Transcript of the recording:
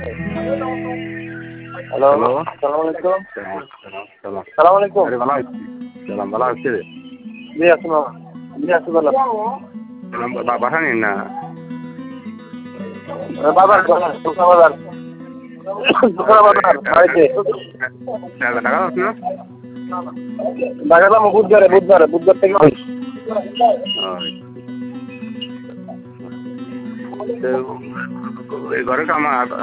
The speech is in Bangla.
Hello, hello. আসসালামু আলাইকুম। সালাম। সালাম আলাইকুম। আরে ভালো আছি। সালাম ভালো আছি রে। জি আছি মামা। জি আছি বলো। সালাম বাসা নিন না। বাজার দুপুরা বাজার। দুপুরা বাজার বাড়িতে। টাকা আছে না? ঢাকা যাবো বুধবার থেকে ওই। তো ঘরে কাম